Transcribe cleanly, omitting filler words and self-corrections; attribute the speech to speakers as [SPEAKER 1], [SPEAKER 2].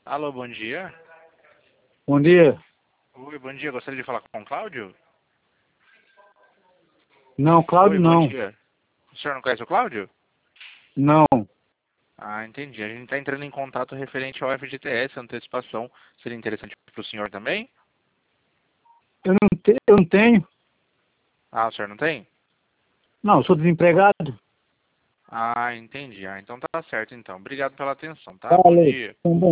[SPEAKER 1] Alô, bom dia.
[SPEAKER 2] Bom dia.
[SPEAKER 1] Oi, bom dia. Gostaria de falar com o Cláudio?
[SPEAKER 2] Não, Cláudio
[SPEAKER 1] Oi, bom
[SPEAKER 2] não.
[SPEAKER 1] dia. O senhor não conhece o Cláudio?
[SPEAKER 2] Não.
[SPEAKER 1] Ah, entendi. A gente está entrando em contato referente ao FGTS, antecipação. Seria interessante para o senhor também?
[SPEAKER 2] Eu não tenho.
[SPEAKER 1] Ah, o senhor não tem?
[SPEAKER 2] Não, eu sou desempregado.
[SPEAKER 1] Ah, entendi. Ah, então tá certo então. Obrigado pela atenção, tá? Bom
[SPEAKER 2] Valeu.
[SPEAKER 1] dia.
[SPEAKER 2] Então, bom